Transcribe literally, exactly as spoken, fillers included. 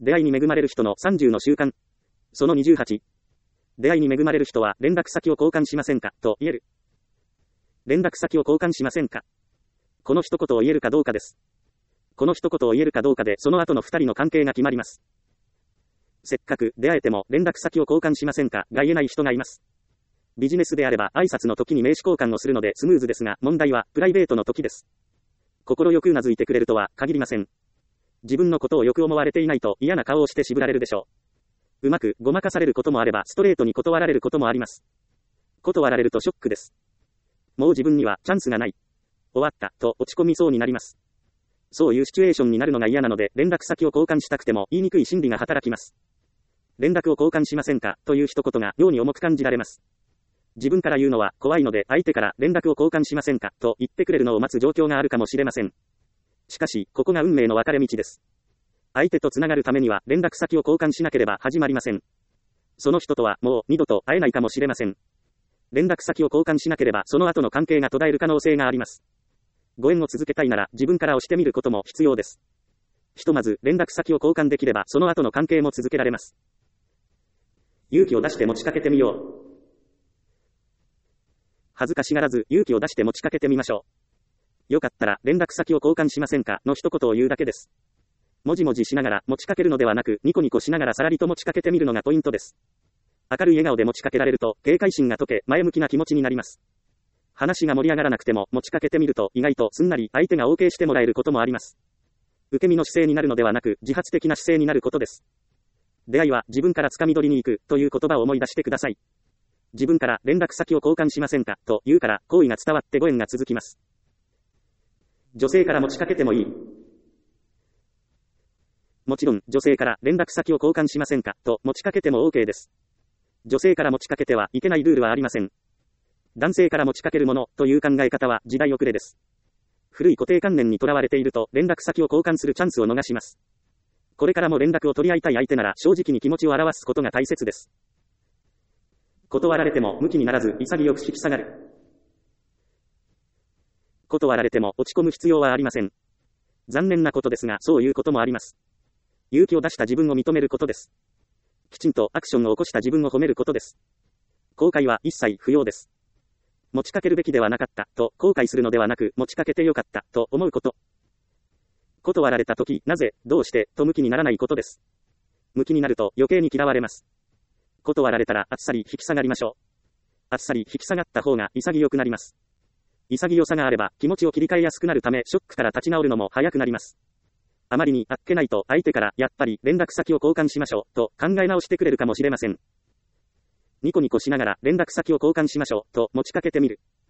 出会いに恵まれる人のさんじゅうの習慣。そのにじゅうはち。出会いに恵まれる人は連絡先を交換しませんかと言える。連絡先を交換しませんか。この一言を言えるかどうかです。この一言を言えるかどうかでその後の二人の関係が決まります。せっかく出会えても連絡先を交換しませんかが言えない人がいます。ビジネスであれば挨拶の時に名刺交換をするのでスムーズですが、問題はプライベートの時です。心よくうなずいてくれるとは限りません。自分のことをよく思われていないと嫌な顔をして渋られるでしょう。うまくごまかされることもあればストレートに断られることもあります。断られるとショックです。もう自分にはチャンスがない。終わった、と落ち込みそうになります。そういうシチュエーションになるのが嫌なので、連絡先を交換したくても言いにくい心理が働きます。連絡を交換しませんかという一言が妙に重く感じられます。自分から言うのは怖いので、相手から連絡を交換しませんかと言ってくれるのを待つ状況があるかもしれません。しかし、ここが運命の分かれ道です。相手とつながるためには連絡先を交換しなければ始まりません。その人とはもう二度と会えないかもしれません。連絡先を交換しなければその後の関係が途絶える可能性があります。ご縁を続けたいなら自分から押してみることも必要です。ひとまず連絡先を交換できればその後の関係も続けられます。勇気を出して持ちかけてみよう。恥ずかしがらず勇気を出して持ちかけてみましょう。よかったら連絡先を交換しませんかの一言を言うだけです。もじもじしながら持ちかけるのではなく、ニコニコしながらさらりと持ちかけてみるのがポイントです。明るい笑顔で持ちかけられると警戒心が解け前向きな気持ちになります。話が盛り上がらなくても持ちかけてみると意外とすんなり相手が オーケー してもらえることもあります。受け身の姿勢になるのではなく自発的な姿勢になることです。出会いは自分から掴み取りに行くという言葉を思い出してください。自分から連絡先を交換しませんかと言うから好意が伝わってご縁が続きます。女性から持ちかけてもいい。もちろん女性から連絡先を交換しませんかと持ちかけても オーケー です。女性から持ちかけてはいけないルールはありません。男性から持ちかけるものという考え方は時代遅れです。古い固定観念にとらわれていると連絡先を交換するチャンスを逃します。これからも連絡を取り合いたい相手なら正直に気持ちを表すことが大切です。断られてもムキにならず潔く引き下がる。断られても落ち込む必要はありません。残念なことですがそういうこともあります。勇気を出した自分を認めることです。きちんとアクションを起こした自分を褒めることです。後悔は一切不要です。持ちかけるべきではなかったと後悔するのではなく、持ちかけてよかったと思うこと。断られたとき、なぜ、どうしてと向きにならないことです。向きになると余計に嫌われます。断られたらあっさり引き下がりましょう。あっさり引き下がった方が潔くなります。潔さがあれば気持ちを切り替えやすくなるため、ショックから立ち直るのも早くなります。あまりにあっけないと相手からやっぱり連絡先を交換しましょうと考え直してくれるかもしれません。ニコニコしながら連絡先を交換しましょうと持ちかけてみる。